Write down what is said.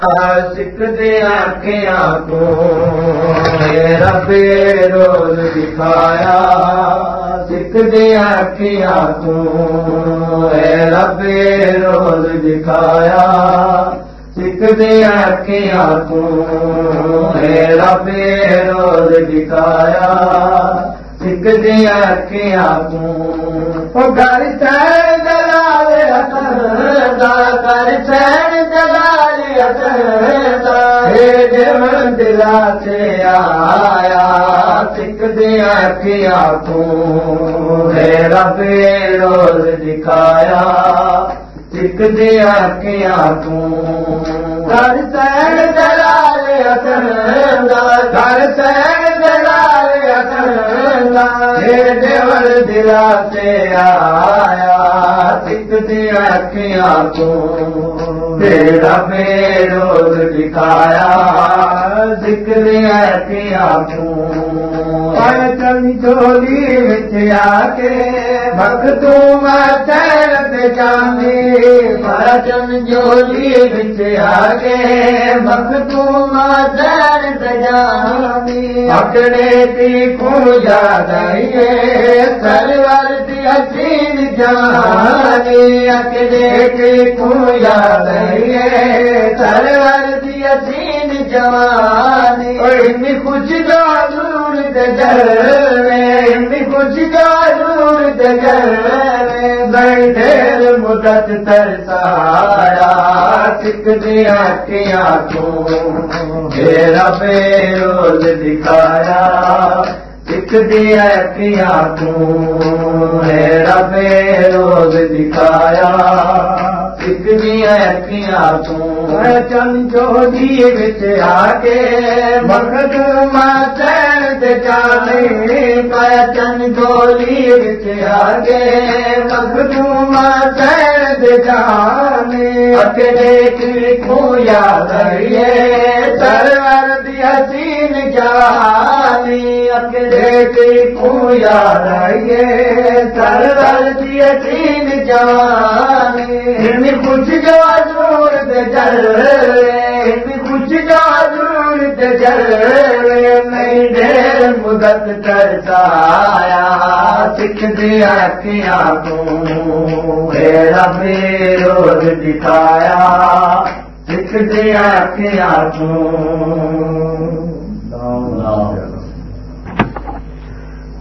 सिकदे अखियां को रबे रोज़ दिखाया सिकदे अखियां को रबे रोज़ दिखाया सिकदे अखियां को रबे रोज़ दिखाया सिकदे अखियां को घर सैन दलाल घर सैन दलाल दिला से आया सिकदे अखियां को रबे रोज़ दिखाया सिकदे अखियां को घर सैन दलाल घर सैन दलाल दिला से आया सिकदे अखियां को रबे रोज़ दिखाया सिकदे अखियां को चन चोली विच आके मखदूम चैन ते जाने चन चोली विच आके मखदूम चैन ते जाने अकड़े थी को याद आइए सरवर दी हसीन जाने अकड़े थी को याद आइए सरवर दी हसीन जवानी इतनी खुश गाजूर दगर में खुश गाजूर दगर में बैठे मुदत तरसाया सिकदे अखियां को रबे रोज़ दिखाया सिकदे अखियां को रबे रोज़ दिखाया सिकदे अखियां को चन चोली विच आके मखदूम चैन ते जाने चन चोली विच आके मखदूम चैन ते जाने अकड़े की को याद आइए सरवर दी हसीन जानी अकड़े की को याद आइए सरवर दी हसीन जानी कुछ जो जरूर कुछ जो जरूर नहीं ढेर मुदत तरसाया सिकदे अखियां को रबे रोज़ दिखाया सिकदे अखियां को